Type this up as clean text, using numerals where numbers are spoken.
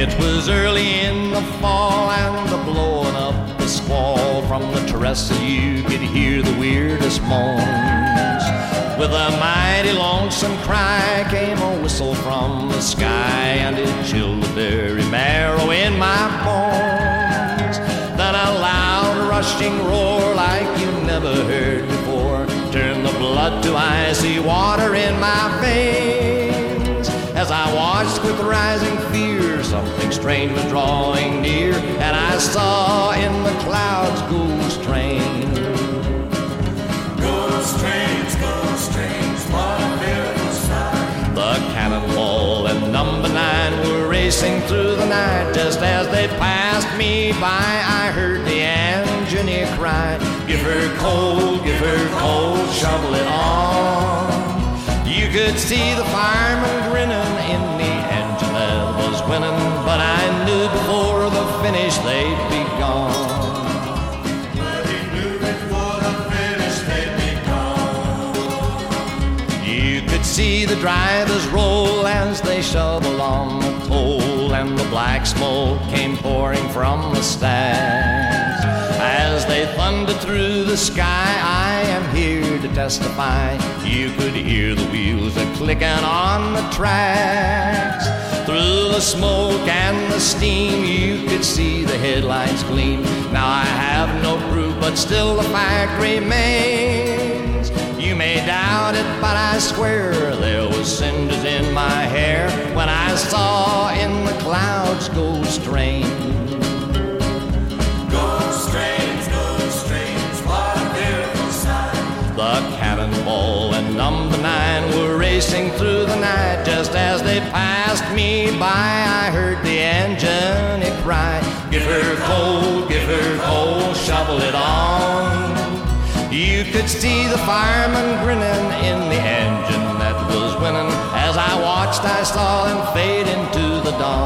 It was early in the fall and the blowing up the squall. From the terraces you could hear the weirdest moans. With a mighty lonesome cry came a whistle from the sky, and it chilled the very marrow in my bones. Then a loud rushing roar like you never heard before turned the blood to icy water in my veins. As I watched with rising fear, something strange was drawing near, and I saw in the clouds ghost train. Ghost trains, what a fearful sight. The Cannonball and Number 9 were racing through the night. Just as they passed me by, I heard the engineer cry, give her coal, shovel it on. You could see the fireman grinning in the engine that was winning, but I knew before the finish they'd be gone. But he knew before the finish they'd be gone. You could see the drivers roll as they shoveled on the coal, and the black smoke came pouring from the stacks. As they thundered through the sky, I am here to testify, you could hear the wheels a-clicking on the tracks. Through the smoke and the steam, you could see the headlights gleam. Now I have no proof, but still the fact remains. You may doubt it, but I swear there was cinders in my hair when I saw in the clouds ghost train. The Cannonball and Number 9 were racing through the night. Just as they passed me by, I heard the engineer cry, give her coal, shovel it on. You could see the fireman grinning in the engine that was winning. As I watched, I saw them fade into the dawn.